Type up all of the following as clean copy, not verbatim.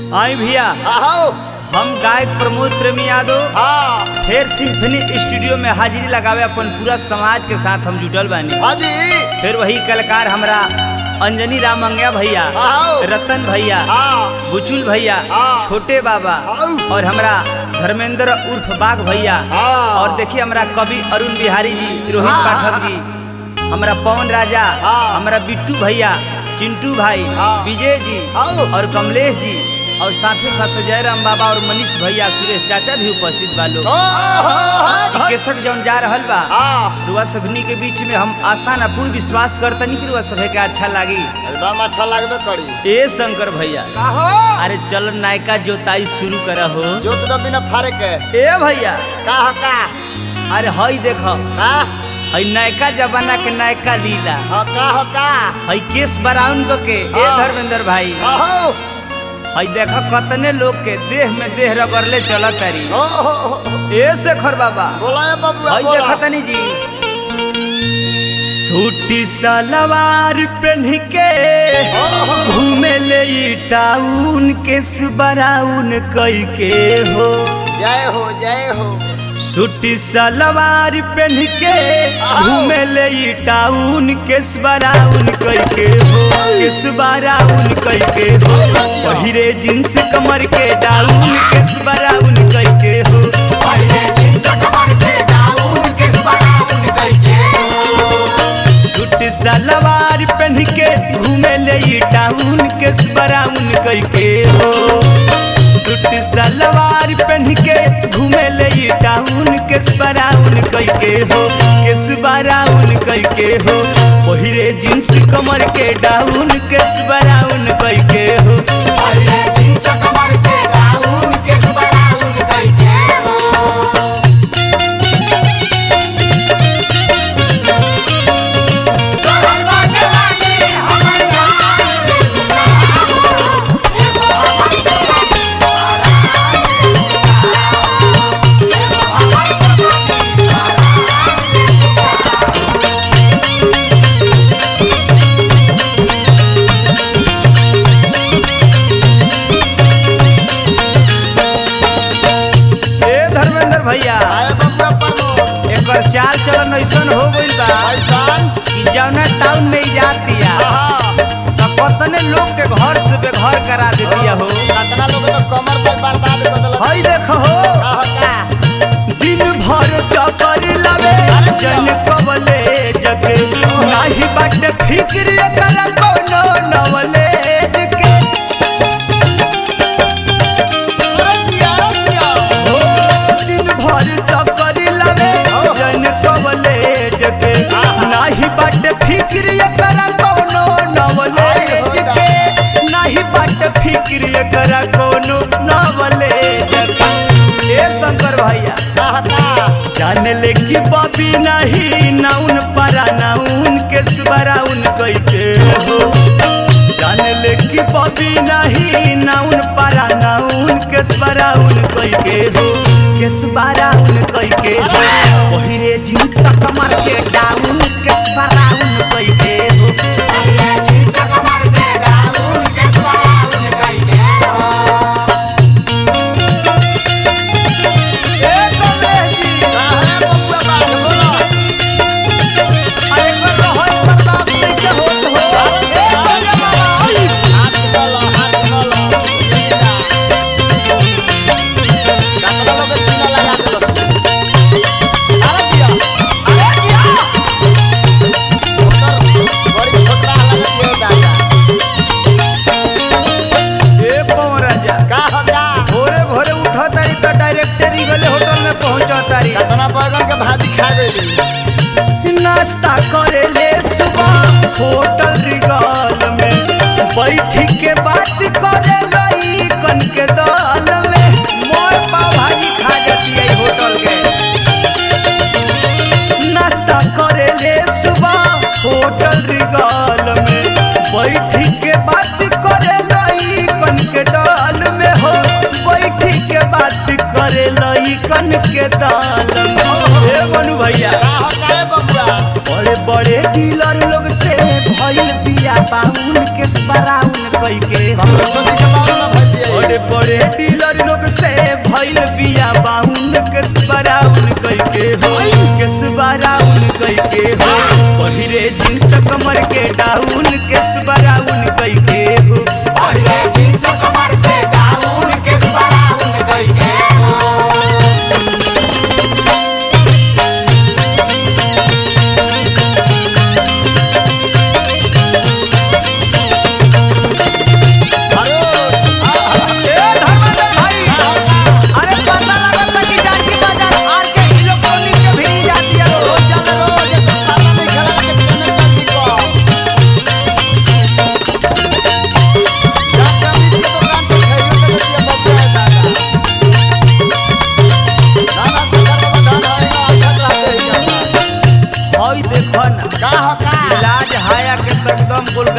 आई भैया आओ। हम गायक प्रमोद प्रेमी यादव हाँ फिर सिम्फनी स्टूडियो में हाजिरी लगावे अपन पूरा समाज के साथ हम जुटल बानी। हाँ जी। फिर वही कलाकार हमरा अंजनी राम मंगिया भैया, आओ। रतन भैया, हाँ बुचुल भैया, हाँ। छोटे बाबा आओ। और हमरा धर्मेंद्र उर्फ बाघ भैया हाँ। और देखिए हमरा कवि अरुण बिहारी जी, रोहित हाँ। पाठक जी, हमरा पवन राजा, हाँ। हमरा बिट्टू भैया, चिंटू भाई, हाँ। विजय जी आओ। और कमलेश जी और साथे साथ जयराम बाबा और मनीष भैया, सुरेश चाचा भी उपस्थित बा लोग। केसट जौन जा रहल बा रुआ सभनी के बीच में हम आशा न पूर्ण विश्वास करतनी कि रुआ सभे के अच्छा लागी। एकदम अच्छा लगबे करी। ए शंकर भैया अरे चल नायका जोताई शुरू करा हो। जोत द बिना फारे के। ए भैया का अरे हई देखो का हई नयका जमाना के नयका लीला का हई केस बराउन को के ए हाँ। धर्मेंद्र भाई आओ। हई देखो कतने लोग के देह में देह रगड़ले चलत तारी। ए शेखर बाबा बोला है बबुआ हई बोला। देखतनी जी सूटी सलवार पहन के घूमे ले टाउन केस बराउन कई के हो। जय हो जय हो। सूटी सलवार पहन के घूमे ले टाउन केस बराउन कई के हो। केस बराउन कई के हो पहिरे जींस कमर के डाउन केस बराउन कई के हो। पहिरे जींस कमर से डाउन केस बराउन कई के हो। सूट सलवार पहन के घूमे ले टाउन केस बराउन कई के हो। सूट सलवार पहन के घूमे ले टाउन केस बराउन कई के हो। केस बराउन कई के हो पहिरे जींस कमर के डाउन केस बराउन कई के हो। पहिरे जींस कमर से डाउन केस बराउन कई के हो। भैया आए बबुआ प्रमोद। एकर चाल चलन ऐसन हो गइल बा ऐसन कि जौना टाउन में जातिया त कतने लोग के घर से बेघर करा देतिया हो। कितना लोग तो कमर पर बर्बाद कर देलक। हई देखो हो का दिन भर चकर लावे जन कबले जगे नाही बाटे फिक्र कर कोनो नवलेज के। हो दिन भर चकर लावे जन कबले जगे नाही बाटे फिक्र कर कोनो नवलेज के। नाही बाटे फिक्र कर कोनो नवलेज के। ए शंकर भैया जान ले कि बबी नहीं नाउन परा नाउन के बराउन कई के हो। जान ले कि बबी नहीं नाउन परा नाउन के बराउन कई के हो। केस बराउन कई के हो पहिरे जींस कमर के डाउन केस बराउन कई के हो। जींस कमर से डाउन केस बराउन कई के हो। नाश्ता करे ले सुबह होटल रिगल में बैठी के बात करे गई कन के दाल में। मोर पाव भाजी खा जाती है होटल के। नाश्ता करे ले सुबह होटल रिगल में बैठी के बात करे गई कन के दाल में हो। बैठी के बात करे लई कन के दाल में। ए बनू भैया बड़े बड़े डीलर लोग से भइल बिया बाउन केस बराउन कई के। बड़े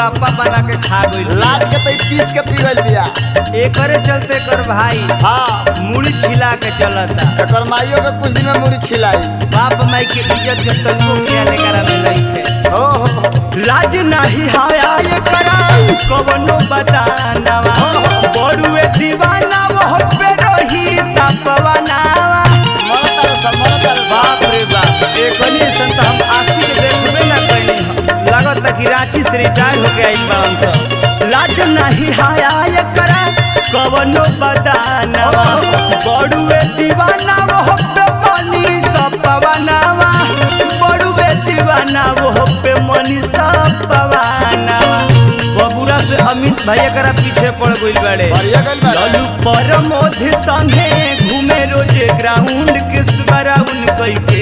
गोलगप्पा बना के खा गइल। लाज के तो पीस के पी गइल बिया। एकरे चलते कर भाई हाँ मुड़ी छिला के चलता। एकर माइयो के कुछ दिन में मुड़ी छिलाई। बाप माई के इज्जत के तनको ख्याल करा में लइके। ओहो लाज नाही हाया ये करा कवनो बतानावा बड़ुए दीवाना वो पे रही तपवानावा। बाप रे बाप एकनी संत हम आशिक देखबे ना कइनी हम। लागत कि रांची से रिटायर होके आइल बाड़न सब। लाज नाही हाया ये करा कवनो बतानावा बड़ुए दीवाना वो पे मनी सपवानावा बड़ुए दीवाना वो पे मनी सपवानावा। बबुरा से अमित भाई एकरा पीछे पड़ गइल बाड़े। बढ़िया गइल बा। लल्लू परमोध संगे घूमे रोजे ग्राउंड किस बराउन कई के।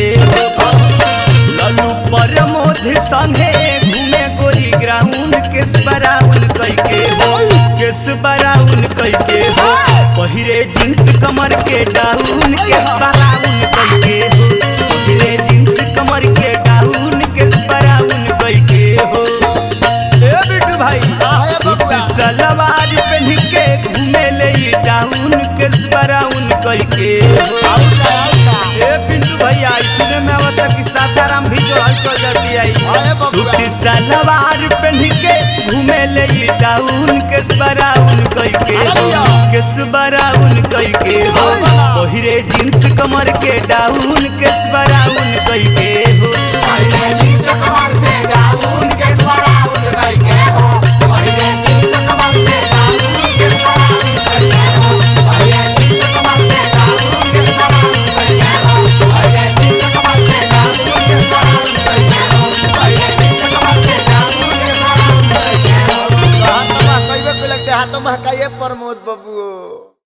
लल्लू परमोध संगे घूमे गोरी ग्राउंड किस बराउन कई के हो किस बराउन कई के हो। पहिरे जींस कमर के डाउन किस बराउन कई के हो पहिरे जींस कमर के डाउन किस बराउन कई के हो। ए बिट्टू भाई सलवार पहन के घूमे ले डाउन किस बराउन कई के हो। ए पिंटू भैया सुने में आवता कि सासाराम भी जो हल्का जल्दी आई। सूती सलवार पहन के घूमे ले डाउन किस बराउन कई के हो किस बराउन कई के हो। पहिरे जींस कमर के डाउन किस बराउन कई के हो। पहिले जींस कमर से डाउन के स्वराउन कई के हो। पहिले जींस कमर से डाउन के स्वराउन कई के हो। पहिले जींस कमर से डाउन के स्वराउन कई के हो। पहिले जींस कमर से डाउन के स्वराउन कई के हो। पहिले जींस कमर से डाउन के स्वराउन कई के हो। हाथ में कहबे के लगते हाथ में कहए प्रमोद बाबू।